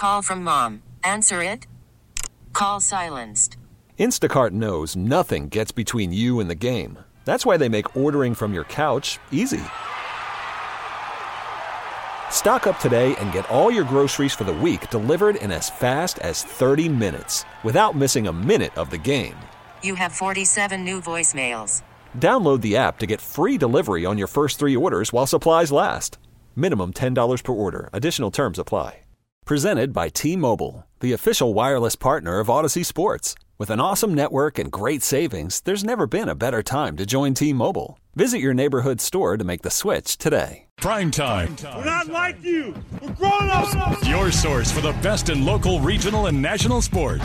Call from mom. Answer it. Call silenced. Instacart knows nothing gets between you and the game. That's why they make ordering from your couch easy. Stock up today and get all your groceries for the week delivered in as fast as 30 minutes without missing a minute of the game. You have 47 new voicemails. Download the app to get free delivery on your first 3 orders while supplies last. Minimum $10 per order. Additional terms apply. Presented by T-Mobile, the official wireless partner of Odyssey Sports. With an awesome network and great savings, there's never been a better time to join T-Mobile. Visit your neighborhood store to make the switch today. Prime time. We're not like you. We're grown-ups. Your source for the best in local, regional, and national sports.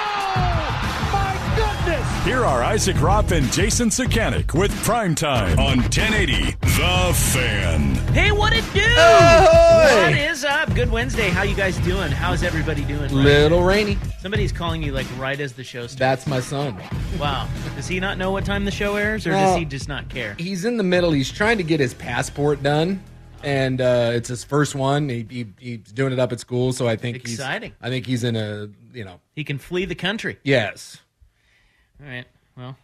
Oh, my goodness. Here are Isaac Ropp and Jason Sakanik with Prime Time on 1080 The Fan. Hey, what it do? Ahoy! What is up? Good Wednesday. How you guys doing? How's everybody doing? Little rainy. Somebody's calling you like right as the show starts. That's my son. Wow. Does he not know what time the show airs, or does he just not care? He's in the middle. He's trying to get his passport done, and it's his first one. He's doing it up at school, so I think exciting. I think he's in a He can flee the country. Yes. All right. Well,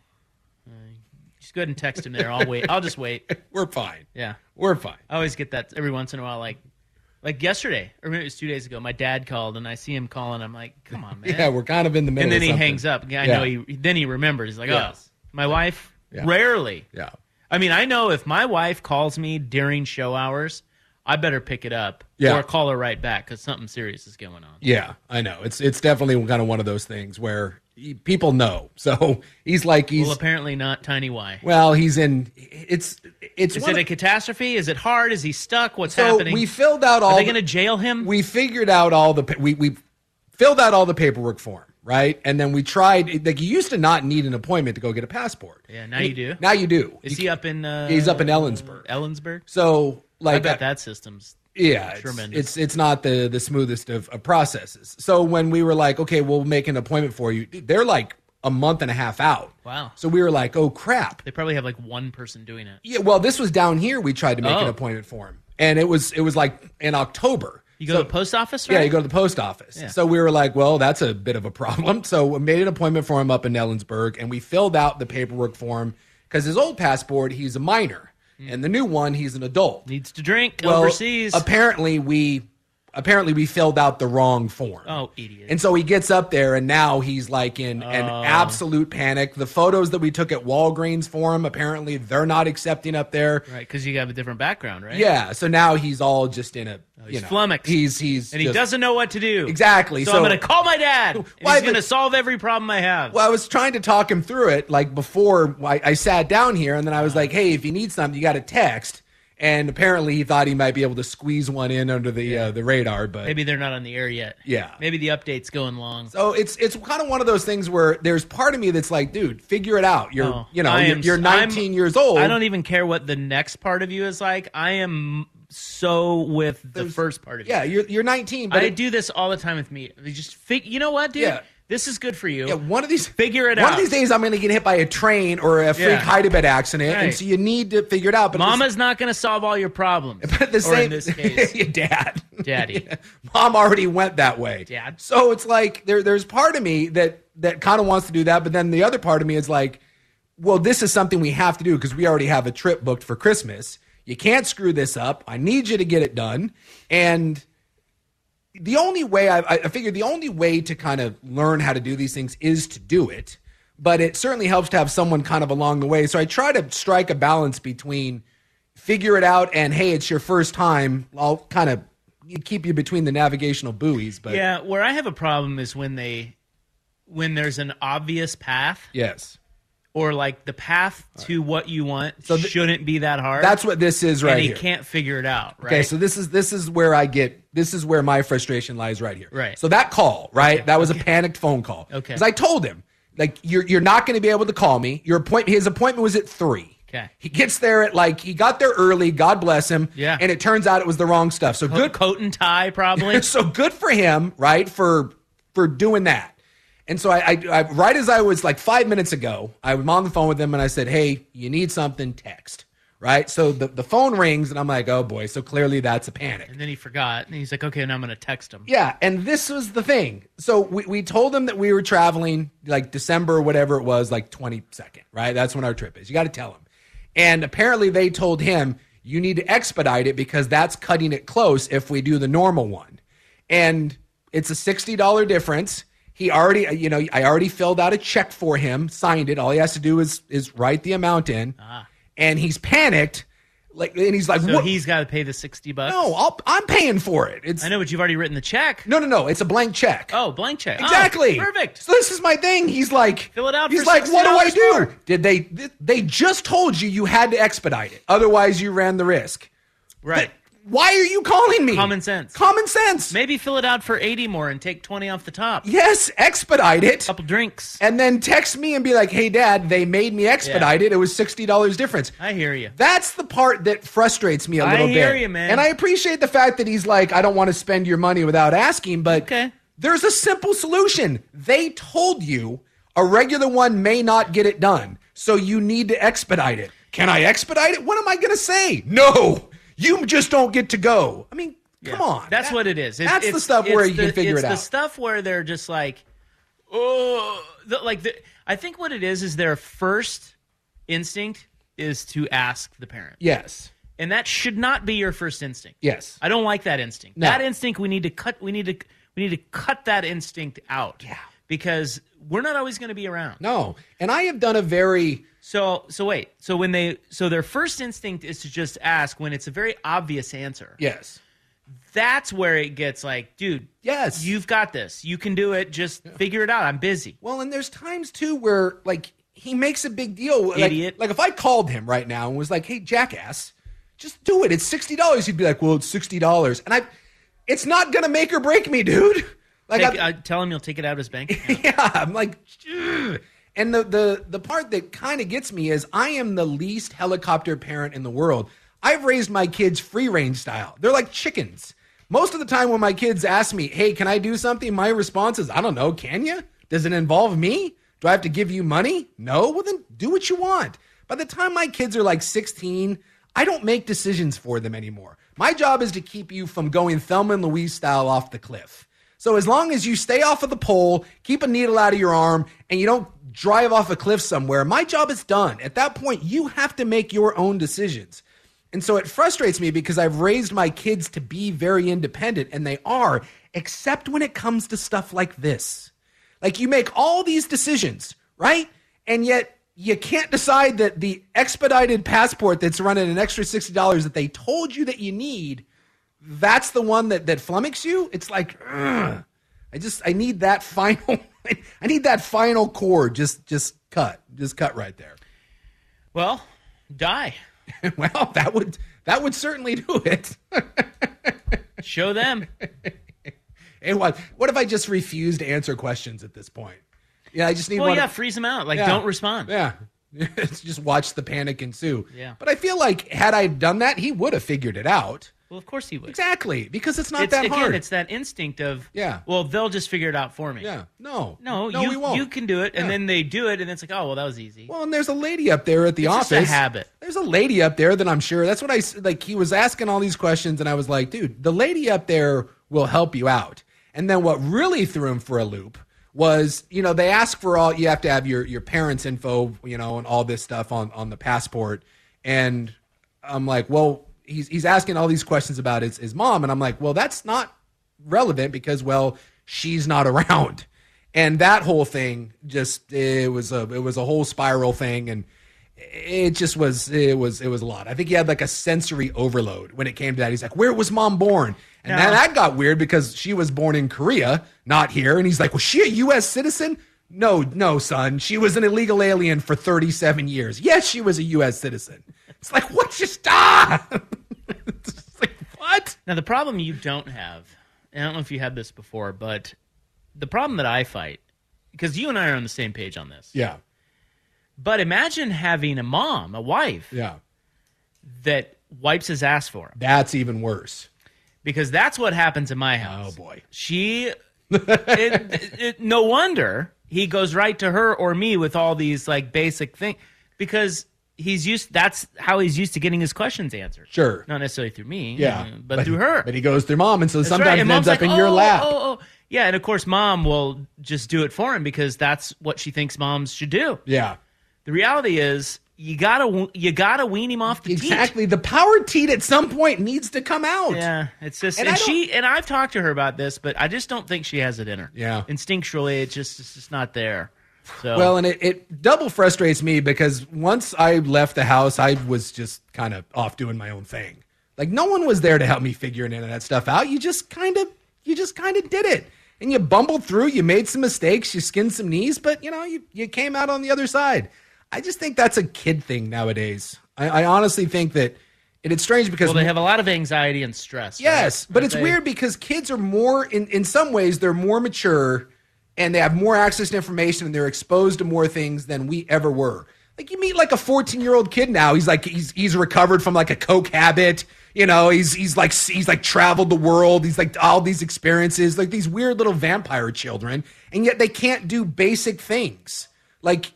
just go ahead and text him there. I'll wait. I'll just wait. We're fine. Yeah. We're fine. I always get that every once in a while, like yesterday, or maybe it was 2 days ago. My dad called, and I see him calling. I'm like, "Come on, man!" Yeah, we're kind of in the middle. And then of he something. hangs up. I know. Then he remembers. He's like, Yes. "Oh, my wife." Yeah. Rarely. Yeah. I mean, I know if my wife calls me during show hours, I better pick it up Yeah. or call her right back because something serious is going on. Yeah, I know. It's definitely kind of one of those things where people know. So he's like Well, apparently not Tiny Y. Well, he's in. It's. Is it a catastrophe? Is it hard? Is he stuck? What's So happening? we filled out all. Are they going to jail him? We figured out all the. We filled out all the paperwork for him, right? And then we tried. Like, you used to not need an appointment to go get a passport. Yeah, now you do. Now you do. Is he up in? He's up in Ellensburg. Ellensburg. So, like, I bet that system's tremendous. It's not the smoothest of processes. So when we were like, okay, we'll make an appointment for you, they're like a month and a half out. Wow. So we were like, oh crap. They probably have like one person doing it. Yeah. Well, this was down here. We tried to make an appointment for him, and it was like in October. You go to the post office, right? Yeah, you go to the post office. Yeah. So we were like, well, that's a bit of a problem. So we made an appointment for him up in Ellensburg, and we filled out the paperwork for him because his old passport, he's a minor, and the new one, he's an adult. Needs to drink Well, overseas. Apparently we filled out the wrong form. Oh, idiot. And so he gets up there, and now he's like in an absolute panic. The photos that we took at Walgreens for him, apparently they're not accepting up there. Right, because you have a different background, right? Yeah, so now he's all just in a he's flummoxed. He's and he just- doesn't know what to do. Exactly. So I'm going to call my dad. And Why, he's going to but- solve every problem I have. Well, I was trying to talk him through it, like before I sat down here, and then I was like, hey, if you need something, you got to text. And apparently he thought he might be able to squeeze one in under the radar, but Maybe they're not on the air yet. Yeah. Maybe the update's going long. so it's kind of one of those things where there's part of me that's like, dude, figure it out. You're you're 19 years old. I don't even care what the next part of you is like. I am so with the first part of you. Yeah, you're 19, but I do this all the time with me. You just you know what, dude? Yeah. This is good for you. Yeah, one of these Figure it One out. of these days, I'm going to get hit by a train or a freak hide-a-bed accident, and Right. so you need to figure it out. But Mama's not going to solve all your problems. but at the or same, in this case, your dad, Daddy. Yeah. Mom already went that way. Dad. So it's like there's part of me that kind of wants to do that, but then the other part of me is like, well, this is something we have to do because we already have a trip booked for Christmas. You can't screw this up. I need you to get it done, and the only way I figured the only way to kind of learn how to do these things is to do it, but it certainly helps to have someone kind of along the way. So I try to strike a balance between figure it out and, hey, it's your first time. I'll kind of keep you between the navigational buoys. But yeah, where I have a problem is when there's an obvious path. Yes. Or like the path to what you want shouldn't be that hard. That's what this is right here. And he here. can't figure it out, right? Okay, so this is where my frustration lies right here. Right. So that call, right? That was a panicked phone call. Okay. Because I told him, like, you're not going to be able to call me. His appointment was at 3. Okay. He gets there at he got there early. God bless him. Yeah. And it turns out it was the wrong stuff. So good coat and tie, probably. So good for him, right? For doing that. And so I right as I was like 5 minutes ago, I was on the phone with him and I said, hey, you need something, text. right? So the phone rings, and I'm like, oh boy, so clearly that's a panic. And then he forgot, and he's like, okay, now I'm going to text him. Yeah, and this was the thing. So we told him that we were traveling like December or whatever it was, like 22nd, right? That's when our trip is. You got to tell him. And apparently they told him, you need to expedite it because that's cutting it close if we do the normal one. And it's a $60 difference. He already, I already filled out a check for him, signed it. All he has to do is write the amount in. And he's panicked. And he's like, so what? He's got to pay the $60? No, I'm paying for it. I know, but you've already written the check. No. It's a blank check. Oh, blank check. Exactly. Oh, perfect. So this is my thing. He's like, fill it out. He's for like, what do I do? more. Did they just told you had to expedite it. Otherwise you ran the risk. Right. Why are you calling me? Common sense. Common sense. Maybe fill it out for 80 more and take 20 off the top. Yes, expedite it. Couple drinks. And then text me and be like, hey, Dad, they made me expedite it. It was $60 difference. I hear you. That's the part that frustrates me a little bit. I hear you, man. And I appreciate the fact that he's like, I don't want to spend your money without asking, but there's a simple solution. They told you a regular one may not get it done, so you need to expedite it. Can I expedite it? What am I going to say? No. You just don't get to go. I mean, come on. That's what it is. That's the stuff where you can figure it out. It's the stuff where they're just like, I think what it is their first instinct is to ask the parent. Yes. And that should not be your first instinct. Yes. I don't like that instinct. No. That instinct we need to cut. We need to cut that instinct out. Yeah. Because we're not always going to be around. No. And I have done a very So wait. So their first instinct is to just ask when it's a very obvious answer. Yes. That's where it gets like, dude, yes, you've got this. You can do it. Just figure it out. I'm busy. Well, and there's times too where like he makes a big deal. Idiot. Like if I called him right now and was like, hey, jackass, just do it. It's $60. He'd be like, well, it's $60. And it's not going to make or break me, dude. Like tell him you'll take it out of his bank account. Yeah, I'm like, ugh. And the part that kind of gets me is I am the least helicopter parent in the world. I've raised my kids free range style. They're like chickens. Most of the time when my kids ask me, hey, can I do something? My response is, I don't know. Can you? Does it involve me? Do I have to give you money? No? Well, then do what you want. By the time my kids are like 16, I don't make decisions for them anymore. My job is to keep you from going Thelma and Louise style off the cliff. So as long as you stay off of the pole, keep a needle out of your arm, and you don't drive off a cliff somewhere, my job is done. At that point, you have to make your own decisions. And so it frustrates me because I've raised my kids to be very independent, and they are, except when it comes to stuff like this. Like you make all these decisions, right? And yet you can't decide that the expedited passport that's running an extra $60 that they told you that you need, that's the one that flummoxes you. It's like, ugh. I need that final, I need that final chord. Just cut right there. Well, die. Well, that would certainly do it. Show them. Hey, what if I just refuse to answer questions at this point? Yeah, I just need one. Well, yeah, freeze them out. Like, don't respond. Yeah. Just watch the panic ensue. Yeah. But I feel like had I done that, he would have figured it out. Well, of course he would. Exactly, because it's not that hard. Again, it's that instinct of, yeah. Well, they'll just figure it out for me. Yeah. No, we won't. You can do it, and then they do it, and it's like, oh, well, that was easy. Well, and there's a lady up there at the office. It's just a habit. There's a lady up there that I'm sure. That's what he was asking all these questions, and I was like, dude, the lady up there will help you out. And then what really threw him for a loop was, they ask for all, you have to have your parents' info, and all this stuff on the passport. And I'm like, well, he's asking all these questions about his mom. And I'm like, well, that's not relevant because, well, she's not around. And that whole thing it was a whole spiral thing. And it just was a lot. I think he had like a sensory overload when it came to that. He's like, where was mom born? And then that got weird because she was born in Korea, not here. And he's like, was she a U.S. citizen? No, son. She was an illegal alien for 37 years. Yes, she was a U.S. citizen. It's like, what? Just it's like, what? Now, the problem you don't have, and I don't know if you had this before, but the problem that I fight, because you and I are on the same page on this. Yeah. But imagine having a wife, yeah, that wipes his ass for him. That's even worse. Because that's what happens in my house. Oh, boy. No wonder he goes right to her or me with all these like basic things. Because that's how he's used to getting his questions answered. Sure. Not necessarily through me. Yeah. But through her. But he goes through mom, and so That's sometimes right. it And ends mom's up in your lap. Yeah, and of course mom will just do it for him because that's what she thinks moms should do. Yeah. The reality is you gotta wean him off the teat. Exactly. The power teat at some point needs to come out. Yeah, it's just And and I've talked to her about this, but I just don't think she has it in her. Yeah. Instinctually, it's just not there. So Well, and it double frustrates me because once I left the house, I was just kind of off doing my own thing. Like no one was there to help me figure any of that stuff out. You just kind of did it. And you bumbled through, you made some mistakes, you skinned some knees, but you came out on the other side. I just think that's a kid thing nowadays. I honestly think that it's strange because they have a lot of anxiety and stress. Yes, right? but it's weird because kids are more in some ways they're more mature and they have more access to information and they're exposed to more things than we ever were. Like you meet like a 14-year-old kid now, he's recovered from like a coke habit. He's like traveled the world. He's like all these experiences, like these weird little vampire children, and yet they can't do basic things. Like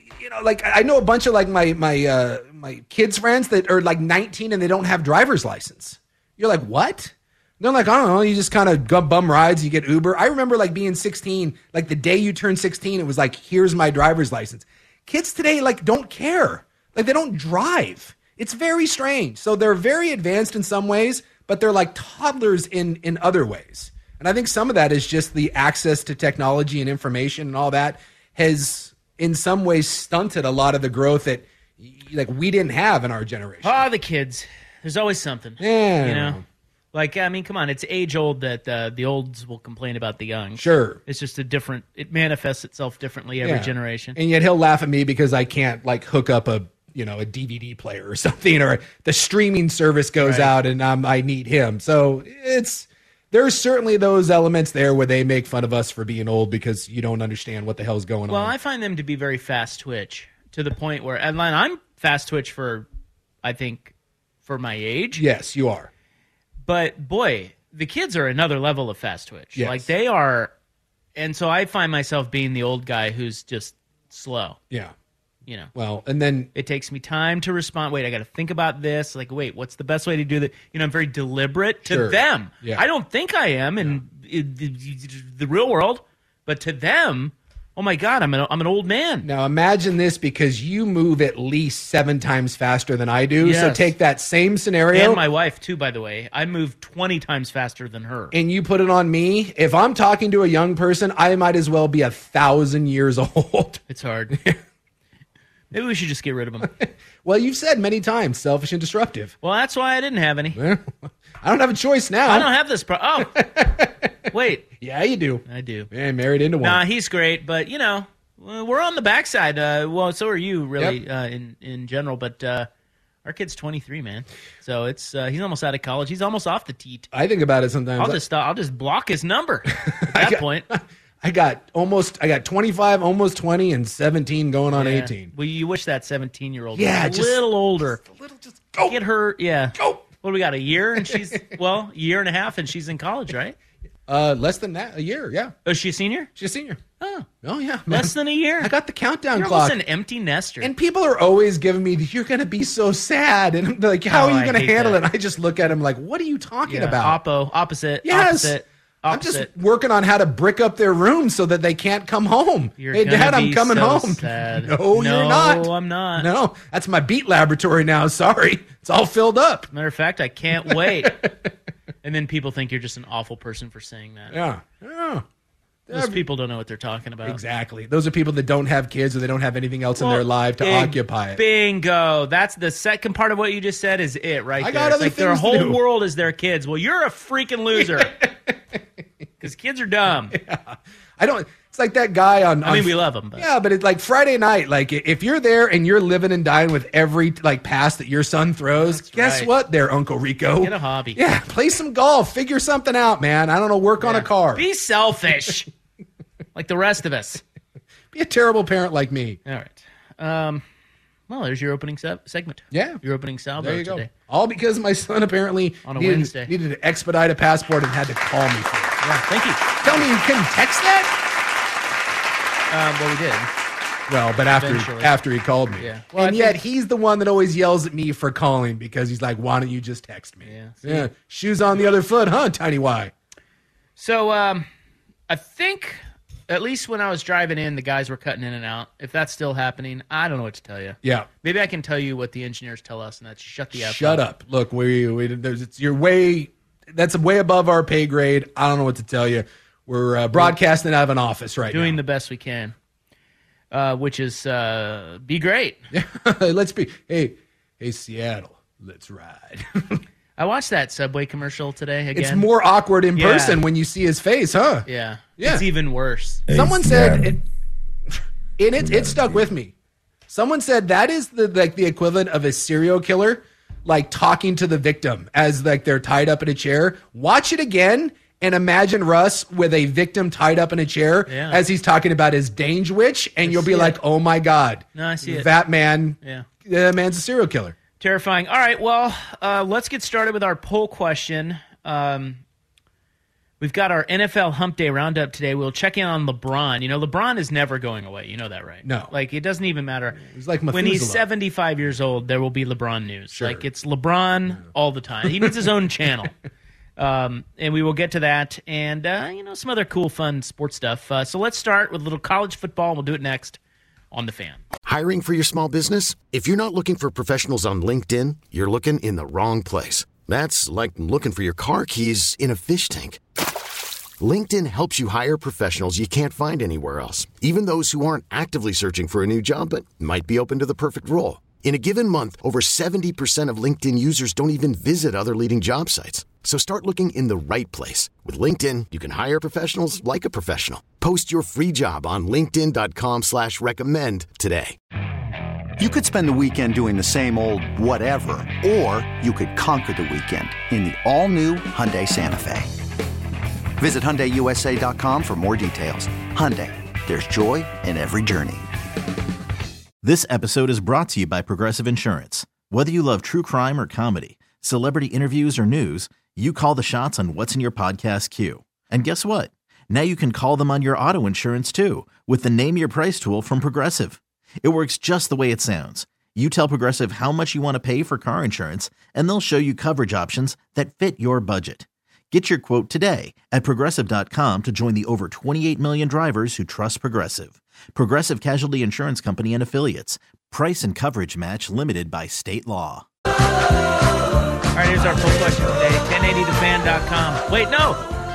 I know a bunch of like my kids' friends that are like 19 and they don't have driver's license. You're like, what? They're like, I don't know. You just kind of bum rides. You get Uber. I remember like being 16, like the day you turn 16, it was like, here's my driver's license. Kids today like don't care. Like they don't drive. It's very strange. So they're very advanced in some ways, but they're like toddlers in other ways. And I think some of that is just the access to technology and information and all that has in some ways stunted a lot of the growth that like we didn't have in our generation. Oh, the kids. There's always something. Yeah. Like, I mean, come on. It's age old that the olds will complain about the young. Sure. It's just it manifests itself differently every generation. And yet he'll laugh at me because I can't like hook up a DVD player or something, or the streaming service goes out and I need him. So there's certainly those elements there where they make fun of us for being old because you don't understand what the hell's going on. Well, I find them to be very fast twitch to the point where, and I'm fast twitch for my age. Yes, you are. But boy, the kids are another level of fast twitch. Yes. Like they are. And so I find myself being the old guy who's just slow. Yeah. Well, and then it takes me time to respond. Wait, I got to think about this. Like, wait, what's the best way to do that? I'm very deliberate to them. Yeah. I don't think I am in the real world, but to them, oh my God, I'm an old man. Now imagine this because you move at least 7 times faster than I do. Yes. So take that same scenario. And my wife too, by the way. I move 20 times faster than her. And you put it on me. If I'm talking to a young person, I might as well be 1,000 years old. It's hard. Maybe we should just get rid of them. Well, you've said many times, selfish and disruptive. Well, that's why I didn't have any. I don't have a choice now. I don't have this. Wait. Yeah, you do. I do. Yeah, married into one. Nah, he's great, but we're on the backside. Well, so are you, really, in general. But our kid's 23, man. So it's he's almost out of college. He's almost off the teat. I think about it sometimes. I'll just block his number at that point. I got 25, almost 20, and 17 going on 18. Well, you wish that 17-year-old was a little older. Just a little, just go. Get her, Go. What do we got, a year? And she's, a year and a half, and she's in college, right? Less than that, a year, yeah. Oh, is she a senior? She's a senior. Oh, yeah. Less than a year? I got the countdown You're clock. almost an empty nester. And people are always giving me, you're going to be so sad. And I'm like, how are you going to handle it? I just look at him like, what are you talking about? Opposite. Yes. Opposite. I'm just working on how to brick up their room so that they can't come home. Hey, Dad, I'm coming home. Sad. No, you're not. No, I'm not. No, that's my beat laboratory now. Sorry. It's all filled up. Matter of fact, I can't wait. And then people think you're just an awful person for saying that. Yeah. Those people don't know what they're talking about. Exactly. Those are people that don't have kids or they don't have anything else in their life to occupy it. Bingo. That's the second part of what you just said is it right there. Got it's other like their things whole to do. world is their kids. Well, you're a freaking loser. Because kids are dumb. Yeah. It's like that guy on. I mean, we love them. But. Yeah, but it's like Friday night. Like if you're there and you're living and dying with every pass that your son throws, guess what? There, Uncle Rico. Get a hobby. Yeah, play some golf. Figure something out, man. I don't know. Work on a car. Be selfish, like the rest of us. Be a terrible parent like me. All right. Well, there's your opening segment. Yeah. Your opening salvo There you go. today. All because my son apparently On a Wednesday. needed to expedite a passport and had to call me for it. Yeah, thank you. Tell me you couldn't text that? Well, we did. Well, but Eventually. after he called me. Yeah. Well, And I yet think- he's the one that always yells at me for calling because he's like, why don't you just text me? Yeah. Yeah. Shoes on the other foot, huh, Tiny Y? So I think at least when I was driving in, the guys were cutting in and out. If that's still happening, I don't know what to tell you. Yeah. Maybe I can tell you what the engineers tell us, and that's shut the F Shut up. Look, that's way above our pay grade. I don't know what to tell you. We're broadcasting out of an office right Doing now. the best we can, which is be great. Let's be. Hey, Seattle, let's ride. I watched that Subway commercial today again. It's more awkward in Yeah. person when you see his face, huh? Yeah. Yeah. It's even worse. Someone said it stuck with me. Someone said that is the equivalent of a serial killer, like talking to the victim as like they're tied up in a chair. Watch it again and imagine Russ with a victim tied up in a chair as he's talking about his Dange Witch, and you'll be like, "Oh my God, No, I see it. that man, Yeah. that man's a serial killer." Terrifying. All right, well, let's get started with our poll question. We've got our NFL Hump Day Roundup today. We'll check in on LeBron. You know, LeBron is never going away. You know that, right? No. Like, it doesn't even matter. He's like when he's Methuselah. 75 years old, there will be LeBron news. Sure. Like, it's LeBron all the time. He needs his own channel. And we will get to that and, some other cool, fun sports stuff. So let's start with a little college football. We'll do it next on The Fan. Hiring for your small business? If you're not looking for professionals on LinkedIn, you're looking in the wrong place. That's like looking for your car keys in a fish tank. LinkedIn helps you hire professionals you can't find anywhere else, even those who aren't actively searching for a new job but might be open to the perfect role. In a given month, over 70% of LinkedIn users don't even visit other leading job sites. So start looking in the right place. With LinkedIn, you can hire professionals like a professional. Post your free job on linkedin.com/recommend today. You could spend the weekend doing the same old whatever, or you could conquer the weekend in the all-new Hyundai Santa Fe. Visit HyundaiUSA.com for more details. Hyundai, there's joy in every journey. This episode is brought to you by Progressive Insurance. Whether you love true crime or comedy, celebrity interviews or news, you call the shots on what's in your podcast queue. And guess what? Now you can call them on your auto insurance too with the Name Your Price tool from Progressive. It works just the way it sounds. You tell Progressive how much you want to pay for car insurance, and they'll show you coverage options that fit your budget. Get your quote today at Progressive.com to join the over 28 million drivers who trust Progressive. Progressive Casualty Insurance Company and Affiliates. Price and coverage match limited by state law. All right, here's our poll question today. 1080thefan.com. Wait, no.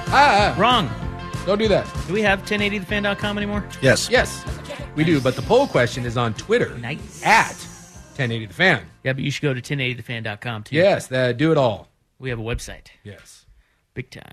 Wrong. Don't do that. Do we have 1080thefan.com anymore? Yes. Yes, we do. But the poll question is on Twitter Nice. at 1080 the fan. Yeah, but you should go to 1080thefan.com too. Yes, do it all. We have a website. Yes. Big time.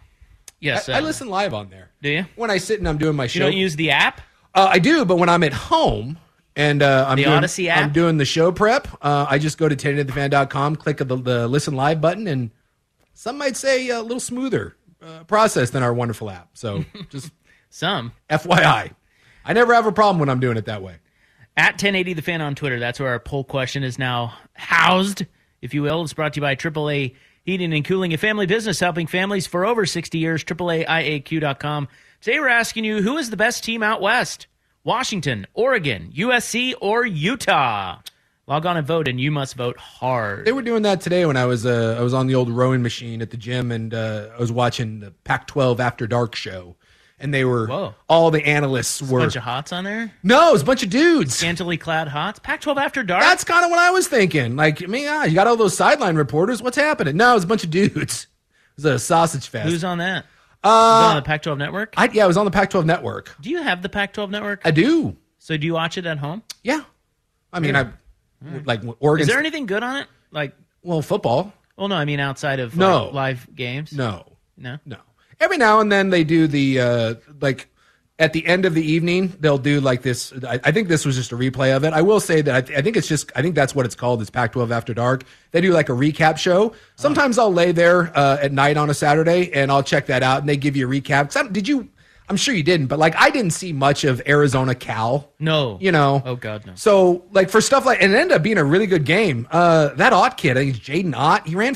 Yes. I listen live on there. Do you? When I sit and I'm doing my You show. don't use the app? I do, but when I'm at home and I'm The doing, Odyssey app? I'm doing the show prep, I just go to 1080thefan.com, click the listen live button, and some might say a little smoother process than our wonderful app. So just Some. FYI. I never have a problem when I'm doing it that way. At 1080thefan on Twitter. That's where our poll question is now housed, if you will. It's brought to you by AAA Heating and Cooling, a family business helping families for over 60 years. AAAIAQ.com. Today we're asking you, who is the best team out west? Washington, Oregon, USC, or Utah? Log on and vote, and you must vote hard. They were doing that today when I was on the old rowing machine at the gym, and I was watching the Pac-12 After Dark show, and they were Whoa. all the analysts A were bunch of hots on there? no, it was a bunch of dudes. Scantily clad hots? Pac-12 After Dark? That's kind of what I was thinking. Like, I mean, you got all those sideline reporters. What's happening? No, it was a bunch of dudes. It was a sausage fest. Who's on that? Is it on the Pac-12 network? Yeah, it was on the Pac-12 network. Do you have the Pac-12 network? I do. So do you watch it at home? Yeah. I mean, like Oregon. Is there anything good on it? Like, well, football? well, no, I mean outside of No. like, live games. No. No. Every now and then they do the like at the end of the evening they'll do like this. I think this was just a replay of it. I will say that I think that's what it's called. It's Pac-12 After Dark. They do like a recap show. Sometimes I'll lay there at night on a Saturday and I'll check that out and they give you a recap. I'm sure you didn't, but like I didn't see much of Arizona Cal. No. You know. Oh God, no. So like for stuff like, and it ended up being a really good game. That Ott kid, I think it's Jaden Ott. He ran for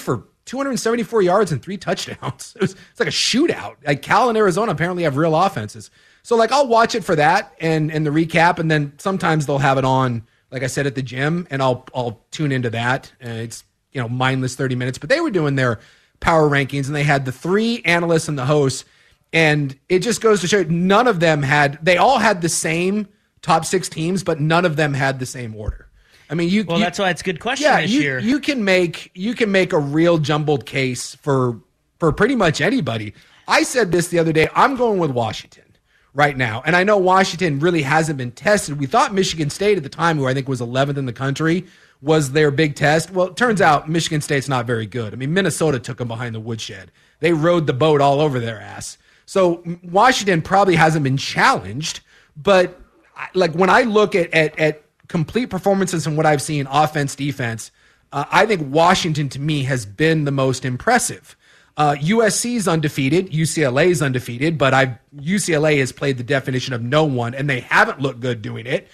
274 yards and 3 touchdowns. It's like a shootout. Like Cal and Arizona apparently have real offenses. So like I'll watch it for that and the recap, and then sometimes they'll have it on, like I said, at the gym, and I'll tune into that. It's mindless 30 minutes. But they were doing their power rankings, and they had the 3 analysts and the hosts, and it just goes to show none of them they all had the same top 6 teams, but none of them had the same order. I mean, that's why it's a good question this year. You can make a real jumbled case for pretty much anybody. I said this the other day. I'm going with Washington right now, and I know Washington really hasn't been tested. We thought Michigan State at the time, who I think was 11th in the country, was their big test. Well, it turns out Michigan State's not very good. I mean, Minnesota took them behind the woodshed. They rode the boat all over their ass. So Washington probably hasn't been challenged, but like when I look at complete performances and what I've seen, offense, defense, I think Washington to me has been the most impressive. USC's undefeated, UCLA's undefeated, but UCLA has played the definition of no one, and they haven't looked good doing it.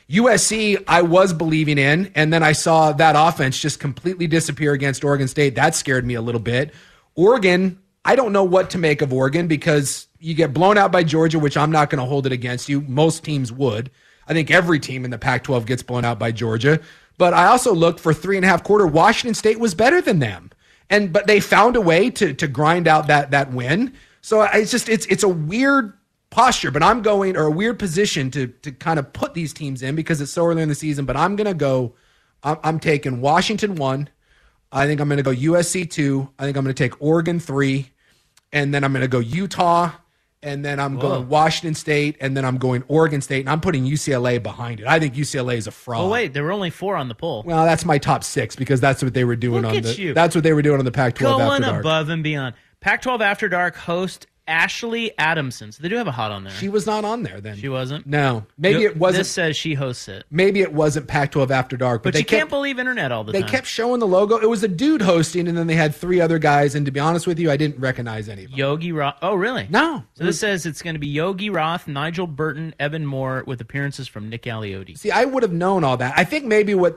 USC, I was believing in, and then I saw that offense just completely disappear against Oregon State. That scared me a little bit. Oregon, I don't know what to make of Oregon because you get blown out by Georgia, which I'm not going to hold it against you. Most teams would. I think every team in the Pac-12 gets blown out by Georgia. But I also looked for 3.5 quarter. Washington State was better than them. But they found a way to grind out that win. So it's a weird posture, but I'm going, or a weird position to kind of put these teams in because it's so early in the season. But I'm going to go, I'm taking Washington 1. I think I'm going to go USC 2. I think I'm going to take Oregon 3. And then I'm going to go Utah. And then I'm going Washington State. And then I'm going Oregon State. And I'm putting UCLA behind it. I think UCLA is a fraud. Oh, wait, there were only 4 on the poll. Well, that's my top 6 because that's what they were doing that's what they were doing on the Pac-12 Going After Dark. above and beyond. Pac-12 After Dark host Ashley Adamson. So they do have a hot on there. She was not on there then. She wasn't? No. Maybe it wasn't. This says she hosts it. Maybe it wasn't Pac-12 After Dark. But you can't believe internet all the time. They kept showing the logo. It was a dude hosting, and then they had 3 other guys. And to be honest with you, I didn't recognize any of them. Yogi Roth. Oh, really? No. So this says it's going to be Yogi Roth, Nigel Burton, Evan Moore, with appearances from Nick Aliotti. See, I would have known all that. I think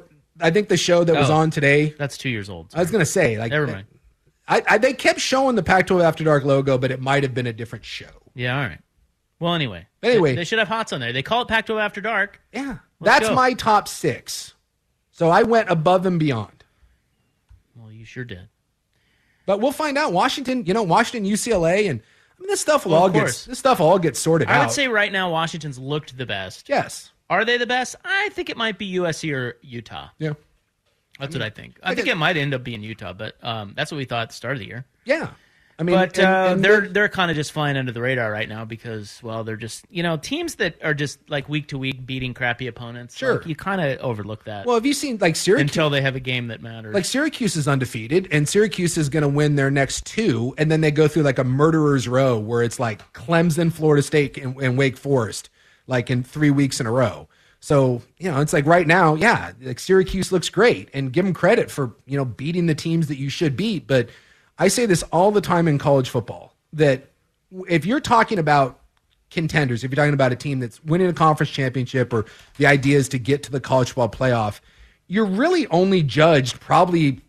the show that was on today. That's 2 years old. Sorry. I was going to say. Never mind. They kept showing the Pac-12 After Dark logo, but it might have been a different show. Yeah, all right. Well, anyway. They should have hots on there. They call it Pac-12 After Dark. Yeah. That's my top 6. So I went above and beyond. Well, you sure did. But we'll find out. Washington, UCLA, and I mean, this stuff will all get sorted out. I would say right now Washington's looked the best. Yes. Are they the best? I think it might be USC or Utah. Yeah. That's what I think. I think it might end up being Utah, but that's what we thought at the start of the year. Yeah. I mean, but they're kind of just flying under the radar right now because, well, they're just, teams that are just like week to week beating crappy opponents. Sure. Like, you kind of overlook that. Well, have you seen like Syracuse? Until they have a game that matters. Like Syracuse is undefeated, and Syracuse is going to win their next 2, and then they go through like a murderer's row where it's like Clemson, Florida State, and Wake Forest, like in 3 weeks in a row. So, it's like right now, yeah, like Syracuse looks great, and give them credit for, beating the teams that you should beat. But I say this all the time in college football, that if you're talking about contenders, if you're talking about a team that's winning a conference championship or the idea is to get to the college football playoff, you're really only judged probably,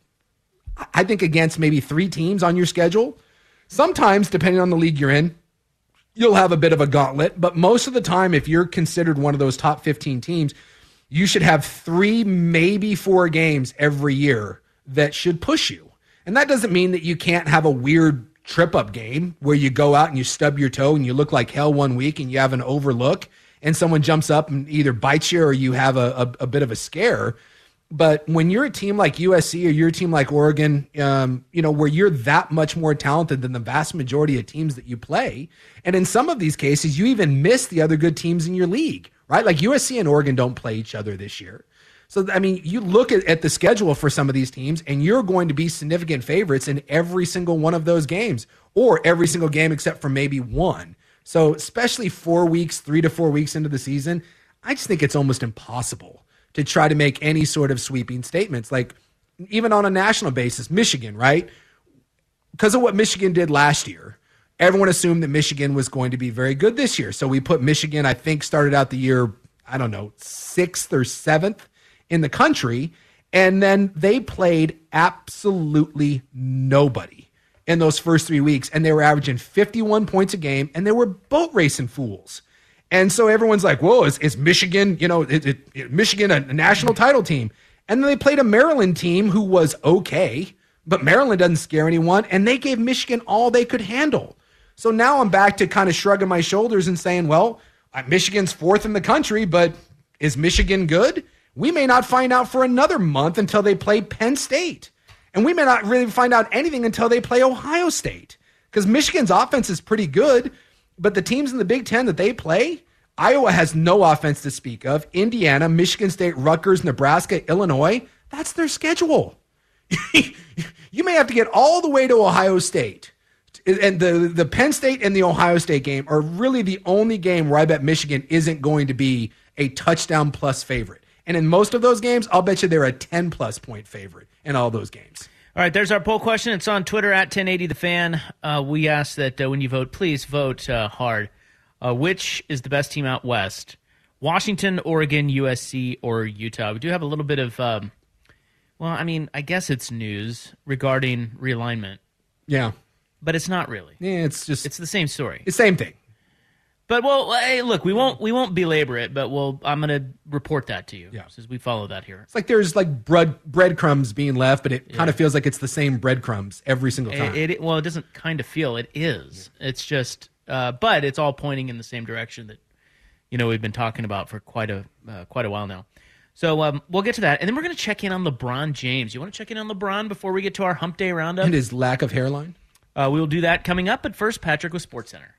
I think, against maybe 3 teams on your schedule. Sometimes, depending on the league you're in, you'll have a bit of a gauntlet, but most of the time, if you're considered one of those top 15 teams, you should have 3, maybe 4 games every year that should push you. And that doesn't mean that you can't have a weird trip-up game where you go out and you stub your toe and you look like hell one week and you have an overlook and someone jumps up and either bites you or you have a bit of a scare. But when you're a team like USC or you're a team like Oregon, where you're that much more talented than the vast majority of teams that you play, and in some of these cases, you even miss the other good teams in your league, right? Like USC and Oregon don't play each other this year. So, I mean, you look at the schedule for some of these teams, and you're going to be significant favorites in every single one of those games, or every single game except for maybe one. So, especially 3 to 4 weeks into the season, I just think it's almost impossible to try to make any sort of sweeping statements. Like, even on a national basis, Michigan, right? Because of what Michigan did last year, everyone assumed that Michigan was going to be very good this year. So we put Michigan, I think, started out the year, 6th or 7th in the country. And then they played absolutely nobody in those first 3 weeks, and they were averaging 51 points a game, and they were boat racing fools. And so everyone's like, whoa, is Michigan, Michigan a national title team? And then they played a Maryland team who was okay, but Maryland doesn't scare anyone, and they gave Michigan all they could handle. So now I'm back to kind of shrugging my shoulders and saying, well, Michigan's fourth in the country, but is Michigan good? We may not find out for another month until they play Penn State. And we may not really find out anything until they play Ohio State. Because Michigan's offense is pretty good, but the teams in the Big Ten that they play, Iowa has no offense to speak of. Indiana, Michigan State, Rutgers, Nebraska, Illinois, that's their schedule. You may have to get all the way to Ohio State. And the Penn State and the Ohio State game are really the only game where I bet Michigan isn't going to be a touchdown plus favorite. And in most of those games, I'll bet you they're a 10-plus point favorite in all those games. All right, there's our poll question. It's on Twitter at 1080thefan. We ask that when you vote, please vote hard. Which is the best team out west? Washington, Oregon, USC, or Utah? We do have a little bit of, I guess it's news regarding realignment. Yeah. But it's not really. Yeah, it's the same story. It's the same thing. But hey, look, we won't belabor it, but I'm going to report that to you since we follow that here. It's like there's like breadcrumbs being left, but it kind of feels like it's the same breadcrumbs every single time. It doesn't kind of feel. It is. Yeah. It's just, but it's all pointing in the same direction that we've been talking about for quite a while now. So we'll get to that, and then we're going to check in on LeBron James. You want to check in on LeBron before we get to our Hump Day Roundup? And his lack of hairline. We will do that coming up, but first, Patrick with SportsCenter.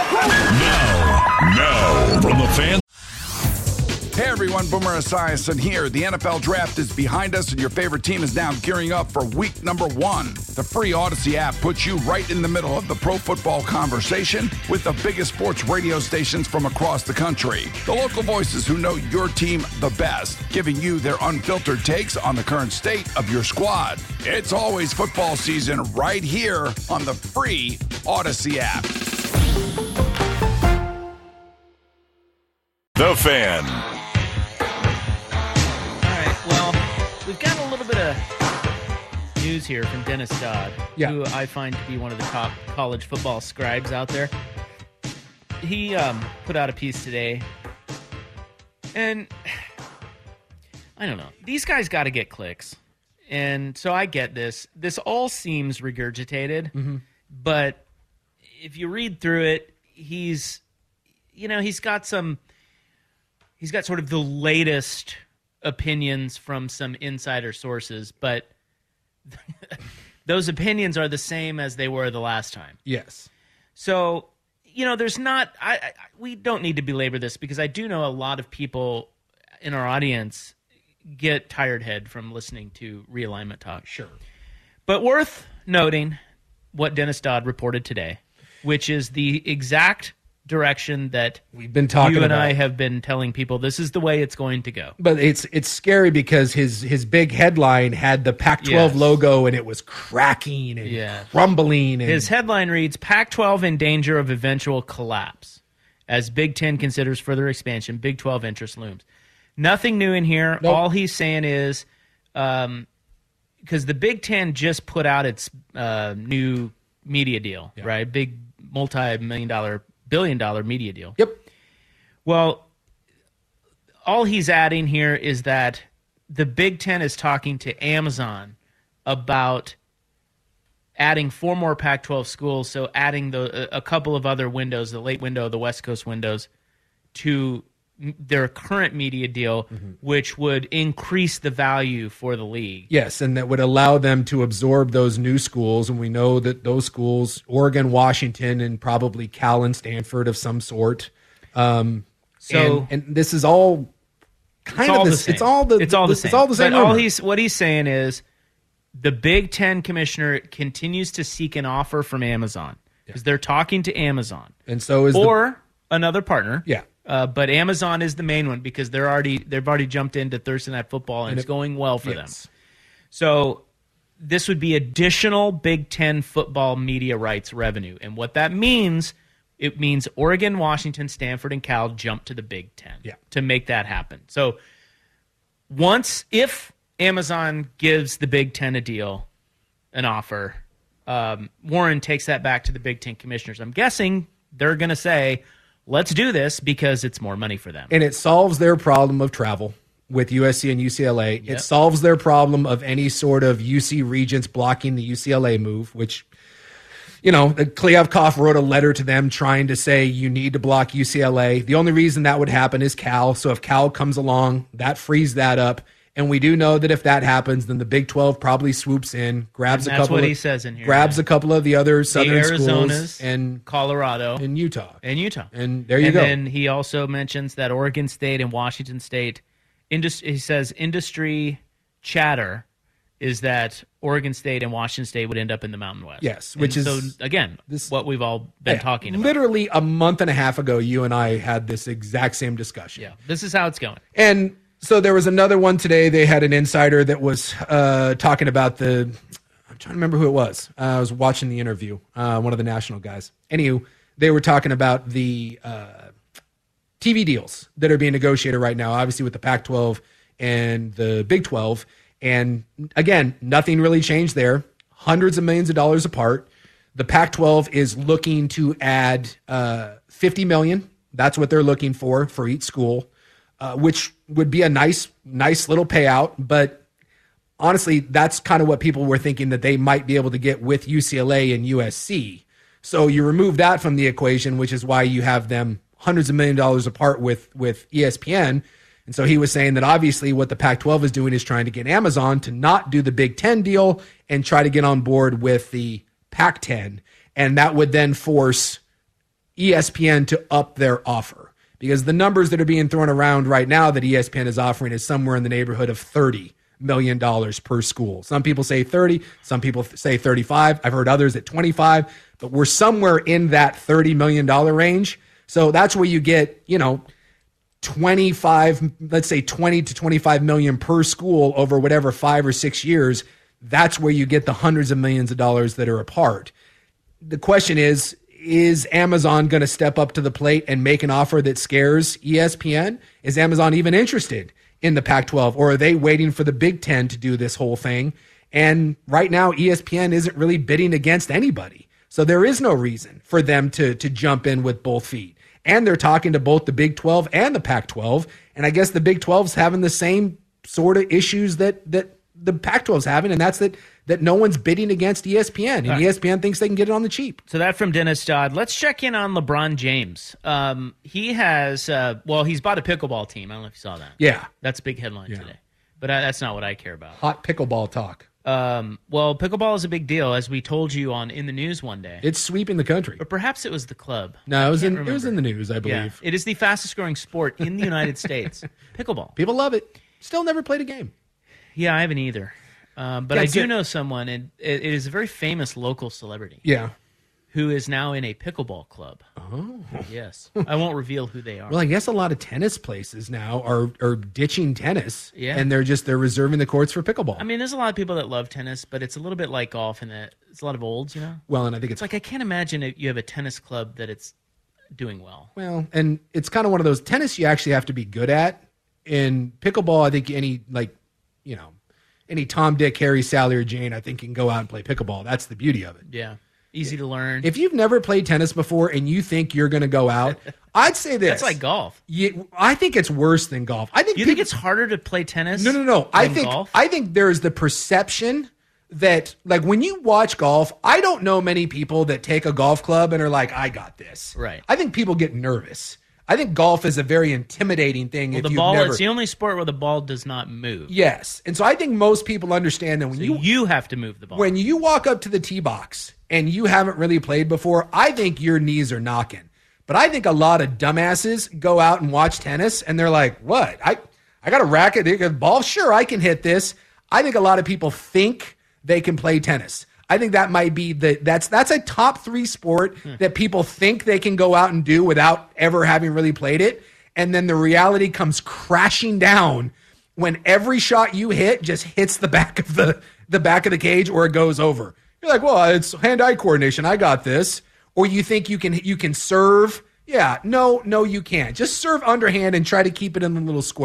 Now, from the Fan. Hey everyone, Boomer Esiason here. The NFL Draft is behind us and your favorite team is now gearing up for week number 1. The free Odyssey app puts you right in the middle of the pro football conversation with the biggest sports radio stations from across the country. The local voices who know your team the best, giving you their unfiltered takes on the current state of your squad. It's always football season right here on the free Odyssey app. The Fan. We've got a little bit of news here from Dennis Dodd, who I find to be one of the top college football scribes out there. He put out a piece today, and I don't know. These guys got to get clicks, and so I get this. This all seems regurgitated, but if you read through it, he's got sort of the latest opinions from some insider sources, but those opinions are the same as they were the last time. Yes. So, there's not, we don't need to belabor this because I do know a lot of people in our audience get tired head from listening to realignment talk. Sure. But worth noting what Dennis Dodd reported today, which is the exact direction that we've been talking about. You and I have been telling people this is the way it's going to go. But it's scary because his big headline had the Pac-12 logo and it was cracking and crumbling. And his headline reads, Pac-12 in danger of eventual collapse. As Big Ten considers further expansion, Big 12 interest looms. Nothing new in here. Nope. All he's saying is, because the Big Ten just put out its new media deal, right? Big multi-billion-dollar media deal. Yep. Well, all he's adding here is that the Big Ten is talking to Amazon about adding 4 more Pac-12 schools, so adding a couple of other windows, the late window, the West Coast windows, to their current media deal, which would increase the value for the league. Yes, and that would allow them to absorb those new schools, and we know that those schools, Oregon, Washington, and probably Cal and Stanford of some sort. And this is all kind of the same. It's all the same. But what he's saying is the Big Ten commissioner continues to seek an offer from Amazon because they're talking to Amazon, and so is another partner. Yeah. But Amazon is the main one because they've already jumped into Thursday Night Football and it's going well for them. So this would be additional Big Ten football media rights revenue. And what that means, it means Oregon, Washington, Stanford, and Cal jump to the Big Ten to make that happen. So if Amazon gives the Big Ten a deal, an offer. Warren takes that back to the Big Ten commissioners. I'm guessing they're going to say, let's do this because it's more money for them. And it solves their problem of travel with USC and UCLA. Yep. It solves their problem of any sort of UC regents blocking the UCLA move, which, Kliavkoff wrote a letter to them trying to say you need to block UCLA. The only reason that would happen is Cal. So if Cal comes along, that frees that up. And we do know that if that happens, then the Big 12 probably swoops in, grabs a couple. That's what he says in here. Grabs a couple of the other southern Arizonas, schools and Colorado and Utah. And there you go. And then he also mentions that Oregon State and Washington State, he says industry chatter is that Oregon State and Washington State would end up in the Mountain West. Yes, which and is so again what we've all been talking about. Literally a month and a half ago, you and I had this exact same discussion. Yeah, this is how it's going. And so there was another one today. They had an insider that was talking about I'm trying to remember who it was. I was watching the interview, one of the national guys. Anywho, they were talking about the TV deals that are being negotiated right now, obviously with the Pac-12 and the Big 12. And again, nothing really changed there. Hundreds of millions of dollars apart. The Pac-12 is looking to add $50 million. That's what they're looking for each school. Which would be a nice little payout. But honestly, that's kind of what people were thinking that they might be able to get with UCLA and USC. So you remove that from the equation, which is why you have them hundreds of million dollars apart with ESPN. And so he was saying that obviously what the Pac-12 is doing is trying to get Amazon to not do the Big Ten deal and try to get on board with the Pac-10. And that would then force ESPN to up their offer. Because the numbers that are being thrown around right now that ESPN is offering is somewhere in the neighborhood of $30 million per school. Some people say 30, some people say 35. I've heard others at 25, but we're somewhere in that $30 million range. So that's where you get, 25, let's say 20 to 25 million per school over whatever 5 or 6 years. That's where you get the hundreds of millions of dollars that are apart. The question is Amazon going to step up to the plate and make an offer that scares ESPN? Is Amazon even interested in the Pac-12, or are they waiting for the Big Ten to do this whole thing? And right now, ESPN isn't really bidding against anybody. So there is no reason for them to jump in with both feet. And they're talking to both the Big 12 and the Pac-12. And I guess the Big 12's having the same sort of issues that the Pac-12's having, and that's that no one's bidding against ESPN, and ESPN thinks they can get it on the cheap. So that from Dennis Dodd. Let's check in on LeBron James. He has, he's bought a pickleball team. I don't know if you saw that. Yeah. That's a big headline today. But that's not what I care about. Hot pickleball talk. Pickleball is a big deal, as we told you in the news one day. It's sweeping the country. But perhaps it was the club. No, it was in the news, I believe. Yeah. It is the fastest growing sport in the United States. Pickleball. People love it. Still never played a game. Yeah, I haven't either. But I do know someone, and it is a very famous local celebrity. Yeah. Who is now in a pickleball club. Oh. Yes. I won't reveal who they are. Well, I guess a lot of tennis places now are ditching tennis. Yeah. And they're reserving the courts for pickleball. I mean, there's a lot of people that love tennis, but it's a little bit like golf in that it's a lot of olds, Well, and I think it's like I can't imagine if you have a tennis club that it's doing well. Well, and it's kind of one of those tennis you actually have to be good at. In pickleball, I think any Tom, Dick, Harry, Sally, or Jane, I think can go out and play pickleball. That's the beauty of it. Yeah. Easy to learn. If you've never played tennis before and you think you're going to go out, I'd say this. That's like golf. I think it's worse than golf. I think you think it's harder to play tennis? No. I think there's the perception that, like, when you watch golf, I don't know many people that take a golf club and are like, I got this. Right. I think people get nervous. I think golf is a very intimidating thing. Well, it's the only sport where the ball does not move. Yes. And so I think most people understand that when you have to move the ball. When you walk up to the tee box and you haven't really played before, I think your knees are knocking. But I think a lot of dumbasses go out and watch tennis and they're like, what? I got a racket, a ball? Sure, I can hit this. I think a lot of people think they can play tennis. I think that might be that's a top 3 sport that people think they can go out and do without ever having really played it. And then the reality comes crashing down when every shot you hit just hits the back of the cage or it goes over. You're like, well, it's hand-eye coordination. I got this. Or you think you can serve. Yeah, no, you can't. Just serve underhand and try to keep it in the little square.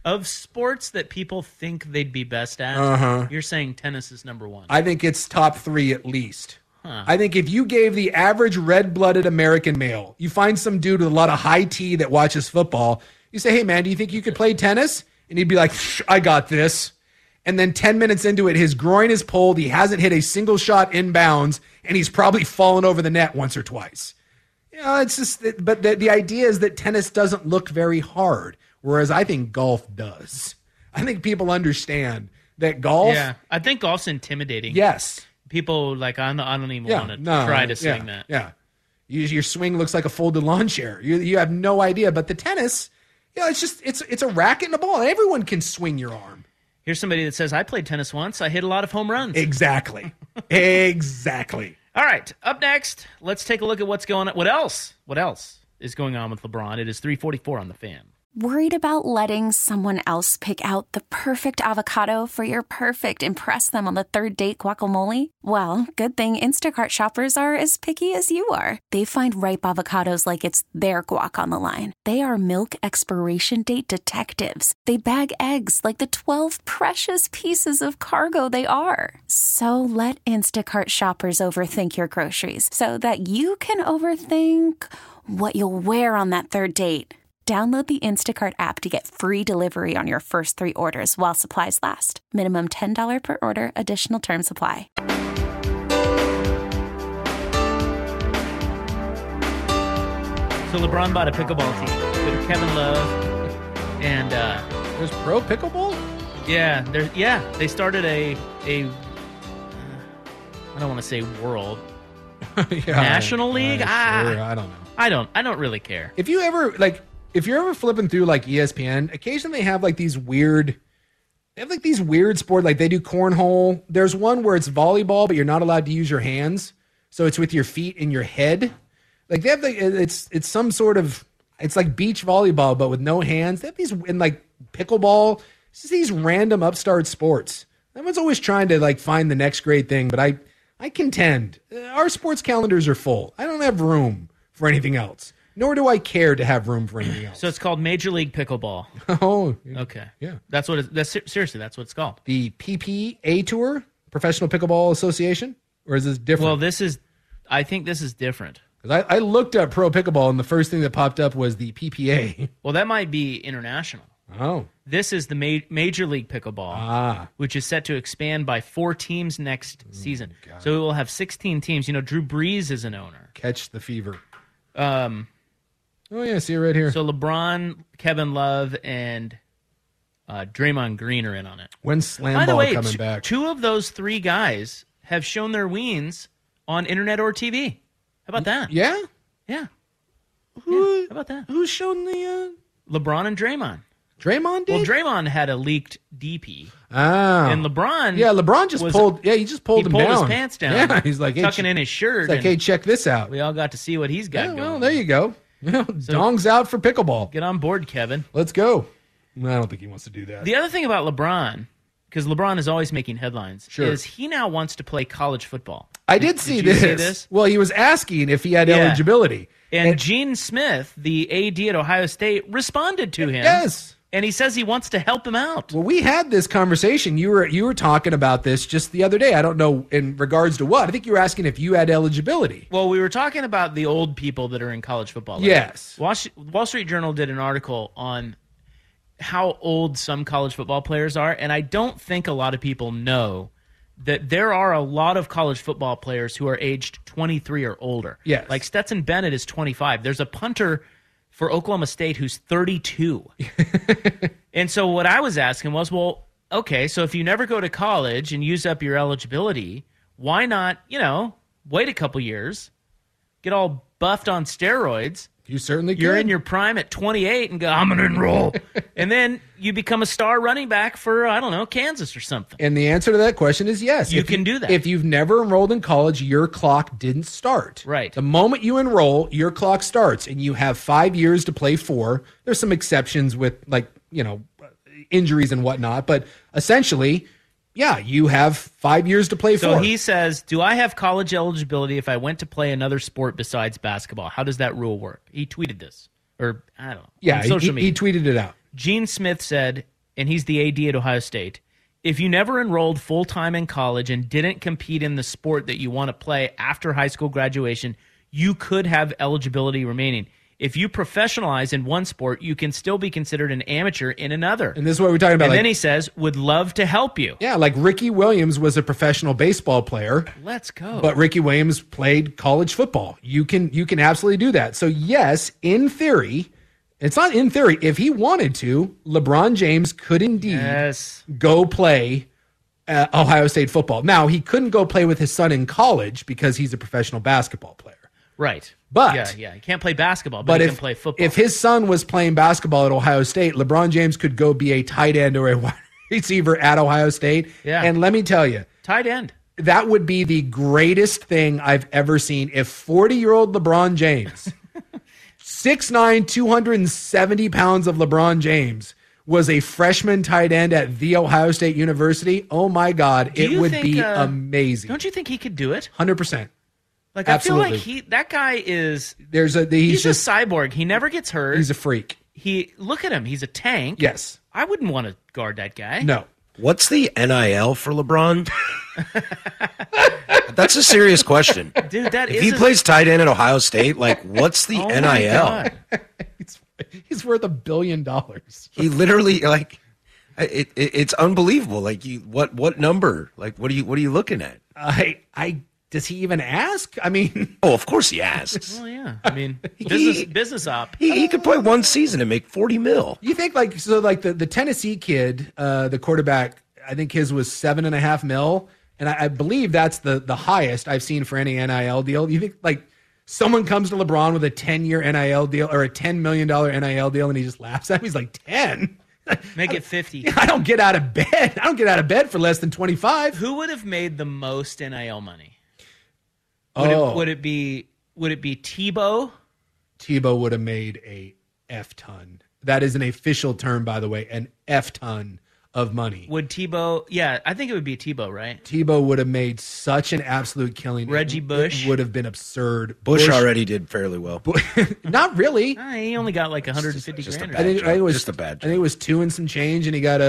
Of sports that people think they'd be best at, you're saying tennis is number one. I think it's top 3 at least. I think if you gave the average red-blooded American male, you find some dude with a lot of high tea that watches football, you say, hey, man, do you think you could play tennis? And he'd be like, I got this. And then 10 minutes into it, his groin is pulled, he hasn't hit a single shot inbounds, and he's probably fallen over the net once or twice. It's just, but the idea is that tennis doesn't look very hard, whereas I think golf does. I think people understand that golf. Yeah, I think golf's intimidating. Yes. People like, I don't even want to try to swing that. Yeah. Your swing looks like a folded lawn chair. You have no idea. But the tennis, it's a racket and a ball. Everyone can swing your arm. Here's somebody that says, I played tennis once. I hit a lot of home runs. Exactly. Exactly. All right. Up next, let's take a look at what's going on. What else is going on with LeBron? It is 3:44 on the Fan. Worried about letting someone else pick out the perfect avocado for your perfect impress them on the third date guacamole? Well, good thing Instacart shoppers are as picky as you are. They find ripe avocados like it's their guac on the line. They are milk expiration date detectives. They bag eggs like the 12 precious pieces of cargo they are. So let Instacart shoppers overthink your groceries so that you can overthink what you'll wear on that third date. Download the Instacart app to get free delivery on your first 3 orders while supplies last. Minimum $10 per order. Additional terms apply. So LeBron bought a pickleball team with Kevin Love and there's pro pickleball? Yeah, they started a I don't want to say world national league. Sure, I don't know. I don't really care. If you're ever flipping through like ESPN, occasionally they have like these weird sports, like they do cornhole. There's one where it's volleyball, but you're not allowed to use your hands. So it's with your feet and your head. Like they have it's some sort of, it's like beach volleyball, but with no hands. They have these, and like pickleball, it's just these random upstart sports. Everyone's always trying to like find the next great thing, but I contend our sports calendars are full. I don't have room for anything else. Nor do I care to have room for anything else. So it's called Major League Pickleball. Oh, okay. Yeah. That's seriously, that's what it's called. The PPA Tour, Professional Pickleball Association? Or is this different? Well, I think this is different. Because I looked up pro pickleball, and the first thing that popped up was the PPA. Well, that might be international. Oh. This is the Major League Pickleball, which is set to expand by 4 teams next season. God. So it will have 16 teams. You know, Drew Brees is an owner. Catch the fever. Oh, yeah, see it right here. So LeBron, Kevin Love, and Draymond Green are in on it. When's Slam Ball coming back? 2 of those 3 guys have shown their weens on internet or TV. How about that? Yeah? Yeah. How about that? Who's shown the... LeBron and Draymond. Draymond did? Well, Draymond had a leaked DP. Oh. And LeBron... Yeah, LeBron just pulled him down. He pulled his pants down. Yeah, he's like... tucking in his shirt. He's like, hey, check this out. We all got to see what he's got going. Well, there you go. Dong's out for pickleball. Get on board, Kevin. Let's go. I don't think he wants to do that. The other thing about LeBron, because LeBron is always making headlines, is he now wants to play college football. I did see this. Well, he was asking if he had eligibility. And Gene Smith, the AD at Ohio State, responded to him. Yes. And he says he wants to help him out. Well, we had this conversation. You were talking about this just the other day. I don't know in regards to what. I think you were asking if you had eligibility. Well, we were talking about the old people that are in college football. Yes. Wall Street Journal did an article on how old some college football players are, and I don't think a lot of people know that there are a lot of college football players who are aged 23 or older. Yes. Like Stetson Bennett is 25. There's a punter for Oklahoma State who's 32. And so what I was asking was, well, okay, so if you never go to college and use up your eligibility, why not, wait a couple years, get all buffed on steroids. You certainly could. You're in your prime at 28 and go, I'm going to enroll. And then you become a star running back for, I don't know, Kansas or something. And the answer to that question is yes. You can do that. If you've never enrolled in college, your clock didn't start. Right. The moment you enroll, your clock starts, and you have 5 years to play for. There's some exceptions with, injuries and whatnot, but essentially, yeah, you have 5 years to play for. So he says, do I have college eligibility if I went to play another sport besides basketball? How does that rule work? He tweeted this. Or, I don't know. Yeah, on social media. He tweeted it out. Gene Smith said, and he's the AD at Ohio State. If you never enrolled full-time in college and didn't compete in the sport that you want to play after high school graduation, you could have eligibility remaining. If you professionalize in one sport, you can still be considered an amateur in another. And this is what we're talking about. And then he says, would love to help you. Yeah, like Ricky Williams was a professional baseball player. Let's go. But Ricky Williams played college football. You can absolutely do that. So yes, in theory, it's not in theory. If he wanted to, LeBron James could indeed go play Ohio State football. Now, he couldn't go play with his son in college because he's a professional basketball player. Right. But he can't play basketball, but he can play football. If his son was playing basketball at Ohio State, LeBron James could go be a tight end or a wide receiver at Ohio State. Yeah. And let me tell you, tight end. That would be the greatest thing I've ever seen. If 40-year-old LeBron James, 6'9", 270 pounds of LeBron James, was a freshman tight end at The Ohio State University, oh my God, it would be amazing. Don't you think he could do it? 100%. Like, Absolutely. I feel like that guy is. He's just a cyborg. He never gets hurt. He's a freak. Look at him. He's a tank. Yes. I wouldn't want to guard that guy. No. What's the NIL for LeBron? That's a serious question. Dude, if he plays tight end at Ohio State, like, what's the NIL? He's worth $1 billion. He literally, like, it's unbelievable. Like, what number? Like, what are you looking at? Does he even ask? I mean, oh, of course he asks. Well, yeah. I mean, business op. He could play one season and make $40 million. You think like the Tennessee kid, the quarterback, I think his was $7.5 million, and I believe that's the highest I've seen for any NIL deal. You think like someone comes to LeBron with a 10-year NIL deal or a $10 million NIL deal, and he just laughs at him? He's like, 10? Make it 50. I don't get out of bed. I don't get out of bed for less than 25. Who would have made the most NIL money? Would it be Tebow? Tebow would have made a F ton. That is an official term, by the way, an F ton of money. Would Tebow? Yeah, I think it would be Tebow, right? Tebow would have made such an absolute killing. Reggie Bush it would have been absurd. Bush already did fairly well. Not really. He only got like 150 grand. I think it was just a bad job. I think it was 2 and some change, and he got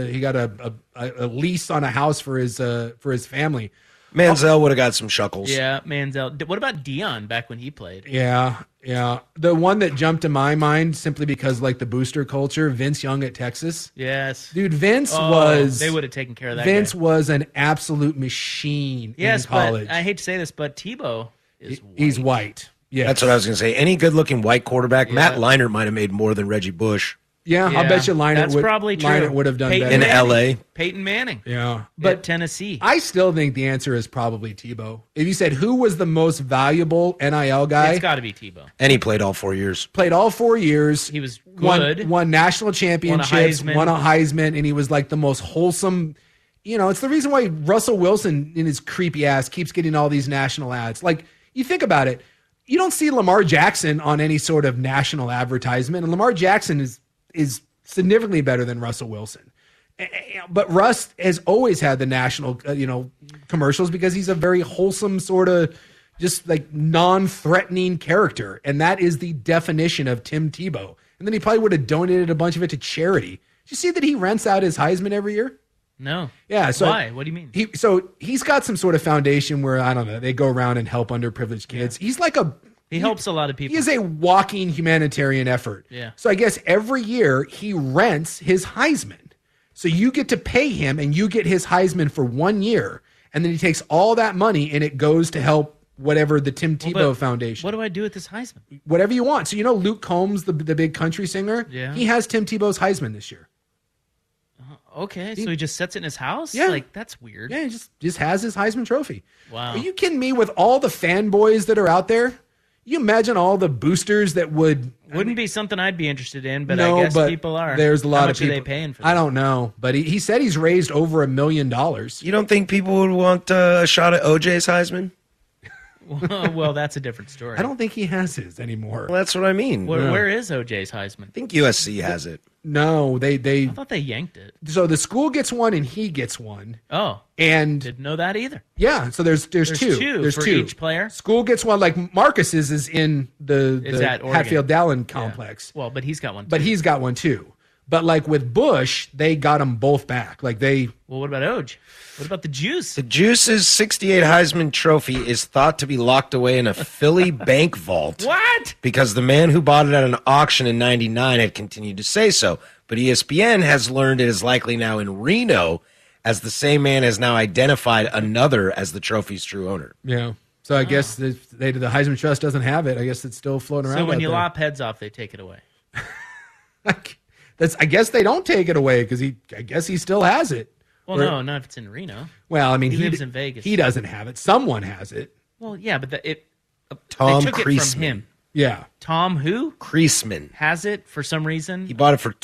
a lease on a house for his family. Manziel would have got some shuckles. Yeah, Manziel. What about Dion back when he played? Yeah. The one that jumped to my mind simply because like the booster culture, Vince Young at Texas. Yes. Dude, Vince they would have taken care of that Vince guy. was an absolute machine in college. But I hate to say this, but Tebow is white. He's white. Yeah. That's what I was going to say. Any good-looking white quarterback, Matt Leinart might have made more than Reggie Bush. Yeah, I'll bet you Leinart would have done better. In L.A. Peyton Manning. Yeah. But Tennessee. I still think the answer is probably Tebow. If you said who was the most valuable NIL guy. It's got to be Tebow. And he played all 4 years. Played all 4 years. He was good. Won national championships, won a Heisman, and he was like the most wholesome. You know, it's the reason why Russell Wilson in his creepy ass keeps getting all these national ads. Like, you think about it. You don't see Lamar Jackson on any sort of national advertisement, and Lamar Jackson is significantly better than Russell Wilson. But Russ has always had the national, commercials because he's a very wholesome sort of just like non-threatening character. And that is the definition of Tim Tebow. And then he probably would have donated a bunch of it to charity. Did you see that he rents out his Heisman every year? No. Yeah. So why? What do you mean? He's got some sort of foundation where, I don't know, they go around and help underprivileged kids. Yeah. He's like He helps a lot of people. He is a walking humanitarian effort. Yeah. So I guess every year he rents his Heisman. So you get to pay him and you get his Heisman for 1 year. And then he takes all that money and it goes to help whatever the Tim Tebow Foundation. What do I do with this Heisman? Whatever you want. So you know Luke Combs, the big country singer? Yeah. He has Tim Tebow's Heisman this year. Okay, so he just sets it in his house? Yeah. Like, that's weird. Yeah, he just has his Heisman trophy. Wow. Are you kidding me? With all the fanboys that are out there, you imagine all the boosters that wouldn't be something I'd be interested in, but I guess people are. There's a lot How much of people. Are they paying for this? I don't know, but he said he's raised over $1 million. You don't think people would want a shot at OJ's Heisman? Well, that's a different story. I don't think he has his anymore. Well, that's what I mean. Where is OJ's Heisman? I think USC has it. No, they. I thought they yanked it. So the school gets one and he gets one. Oh, and didn't know that either. Yeah, so there's two. There's for two. Each player. School gets one. Like Marcus's is in the at Hatfield Dallin complex. Yeah. Well, but he's got one. But he's got one too. But like with Bush, they got them both back. Like they. Well, what about Oj? What about the Juice? The Juice's 68 Heisman Trophy is thought to be locked away in a Philly bank vault. What? Because the man who bought it at an auction in 99 had continued to say so. But ESPN has learned it is likely now in Reno, as the same man has now identified another as the trophy's true owner. Yeah. So I guess if the Heisman Trust doesn't have it. I guess it's still floating around. So when you there. lop heads off, they take it away. I guess they don't take it away because I guess he still has it. Well, no, not if it's in Reno. Well, I mean, he lives in Vegas. He doesn't have it. Someone has it. Well, yeah, but Tom they took Creasman. it from him. Yeah. Tom who? Creasman. Has it for some reason? He bought it for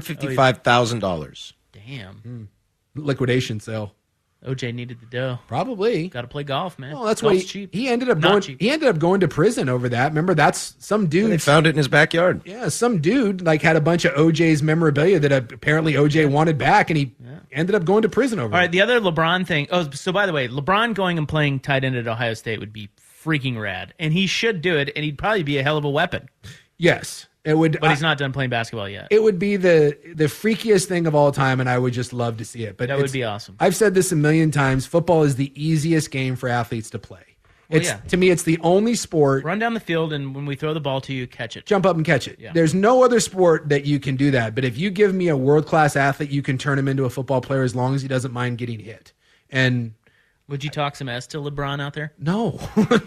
$255,000. Damn. Liquidation sale. OJ needed the dough. Probably. Got to play golf, man. Well, that's Golf's what cheap. he ended up Not going. cheap. He ended up going to prison over that. Remember, that's some dude. They found it in his backyard. Yeah, some dude like had a bunch of OJ's memorabilia that apparently OJ wanted back, and he ended up going to prison over. All right, the other LeBron thing. Oh, so by the way, LeBron going and playing tight end at Ohio State would be freaking rad, and he should do it, and he'd probably be a hell of a weapon. Yes, it would. But he's not done playing basketball yet. It would be the freakiest thing of all time, and I would just love to see it. But that would be awesome. I've said this a million times. Football is the easiest game for athletes to play. Well, It's to me, it's the only sport. Run down the field, and when we throw the ball to you, catch it. Jump up and catch it. Yeah. There's no other sport that you can do that. But if you give me a world-class athlete, you can turn him into a football player as long as he doesn't mind getting hit. And would you talk some S to LeBron out there? No.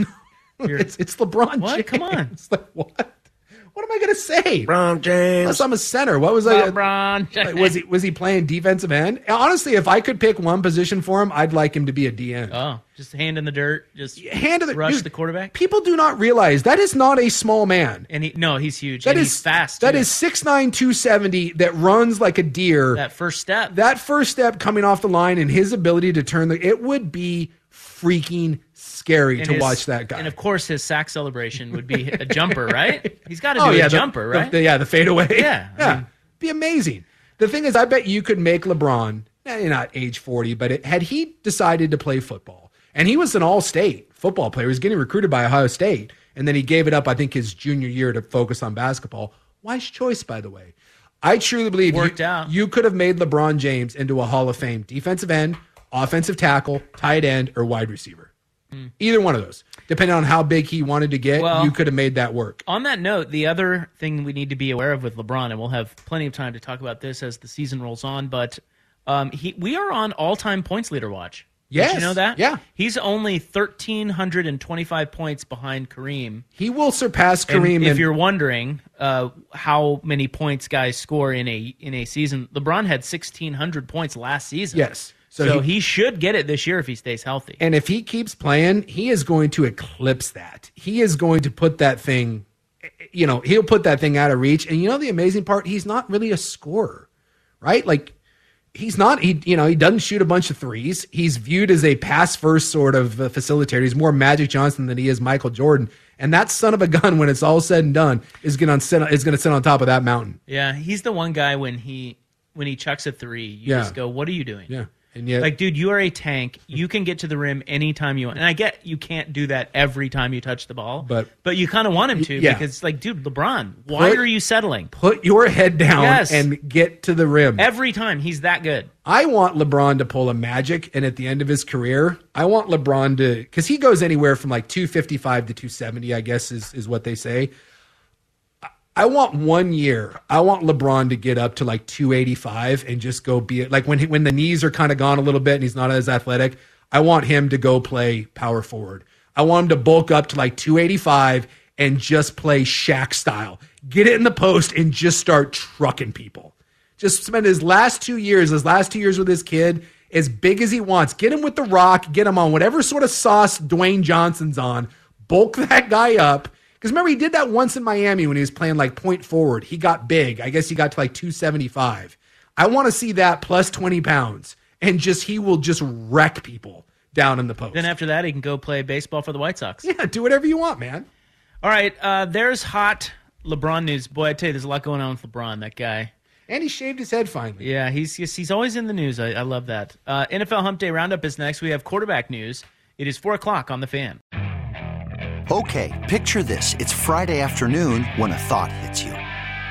It's LeBron What? James. Come on. It's like, what? What am I going to say? LeBron James. Unless I'm a center. What was I? LeBron Like, was he playing defensive end? Honestly, if I could pick one position for him, I'd like him to be a DN. Oh, just hand in the dirt, just hand in the rush dude, the quarterback. People do not realize that is not a small man. And he's huge. That and is he's fast. That too. is 6'9", 270 that runs like a deer. That first step. That first step coming off the line and his ability to turn it would be freaking scary to watch that guy. And of course, his sack celebration would be a jumper, right? He's got to do the jumper, right? The fadeaway. Yeah. I mean, be amazing. The thing is, I bet you could make LeBron, not age 40, but had he decided to play football, and he was an all-state football player, he was getting recruited by Ohio State, and then he gave it up, I think, his junior year to focus on basketball. Wise choice, by the way. I truly believe you could have made LeBron James into a Hall of Fame defensive end, offensive tackle, tight end, or wide receiver. Either one of those. Depending on how big he wanted to get, you could have made that work. On that note, the other thing we need to be aware of with LeBron, and we'll have plenty of time to talk about this as the season rolls on, but we are on all-time points leader watch. Yes. Did you know that? Yeah. He's only 1,325 points behind Kareem. He will surpass Kareem. And if you're wondering how many points guys score in a season, LeBron had 1,600 points last season. Yes. So he should get it this year if he stays healthy. And if he keeps playing, he is going to eclipse that. He is going to put that thing, he'll put that thing out of reach. And the amazing part, he's not really a scorer, right? Like he's not, he doesn't shoot a bunch of threes. He's viewed as a pass first sort of facilitator. He's more Magic Johnson than he is Michael Jordan. And that son of a gun, when it's all said and done, is going to sit on top of that mountain. Yeah. He's the one guy when he chucks a three, you just go, what are you doing? Yeah. And yet, like, dude, you are a tank. You can get to the rim anytime you want. And I get you can't do that every time you touch the ball. But you kind of want him to because, like, dude, LeBron, why are you settling? Put your head down and get to the rim. Every time. He's that good. I want LeBron to pull a Magic, and at the end of his career, I want LeBron to – because he goes anywhere from, like, 255 to 270, I guess is what they say. I want 1 year. I want LeBron to get up to like 285 and just go be like when the knees are kind of gone a little bit and he's not as athletic. I want him to go play power forward. I want him to bulk up to like 285 and just play Shaq style. Get it in the post and just start trucking people. Just spend his last 2 years with his kid as big as he wants. Get him with the rock. Get him on whatever sort of sauce Dwayne Johnson's on. Bulk that guy up. Because remember, he did that once in Miami when he was playing like point forward. He got big. I guess he got to like 275. I want to see that plus 20 pounds. And he will just wreck people down in the post. Then after that, he can go play baseball for the White Sox. Yeah, do whatever you want, man. All right, there's hot LeBron news. Boy, I tell you, there's a lot going on with LeBron, that guy. And he shaved his head finally. Yeah, he's always in the news. I love that. NFL Hump Day Roundup is next. We have quarterback news. It is 4 o'clock on The Fan. Okay, picture this. It's Friday afternoon when a thought hits you.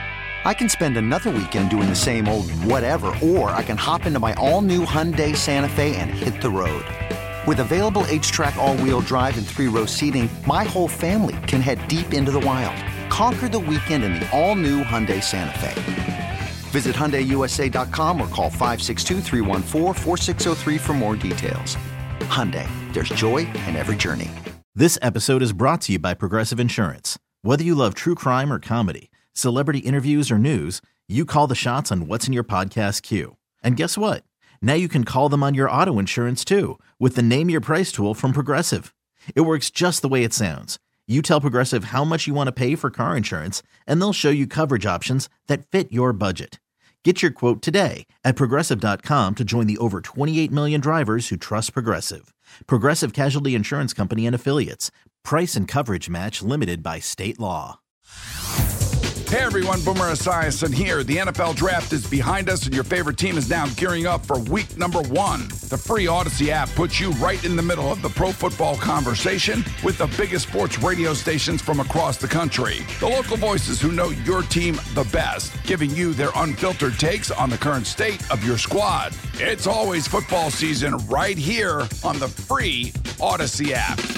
I can spend another weekend doing the same old whatever, or I can hop into my all-new Hyundai Santa Fe and hit the road. With available H-Track all-wheel drive and 3-row seating, my whole family can head deep into the wild. Conquer the weekend in the all-new Hyundai Santa Fe. Visit HyundaiUSA.com or call 562-314-4603 for more details. Hyundai, there's joy in every journey. This episode is brought to you by Progressive Insurance. Whether you love true crime or comedy, celebrity interviews or news, you call the shots on what's in your podcast queue. And guess what? Now you can call them on your auto insurance too with the Name Your Price tool from Progressive. It works just the way it sounds. You tell Progressive how much you want to pay for car insurance, and they'll show you coverage options that fit your budget. Get your quote today at Progressive.com to join the over 28 million drivers who trust Progressive. Progressive Casualty Insurance Company and Affiliates. Price and coverage match limited by state law. Hey everyone, Boomer Esiason here. The NFL Draft is behind us and your favorite team is now gearing up for week number 1. The free Odyssey app puts you right in the middle of the pro football conversation with the biggest sports radio stations from across the country. The local voices who know your team the best, giving you their unfiltered takes on the current state of your squad. It's always football season right here on the free Odyssey app.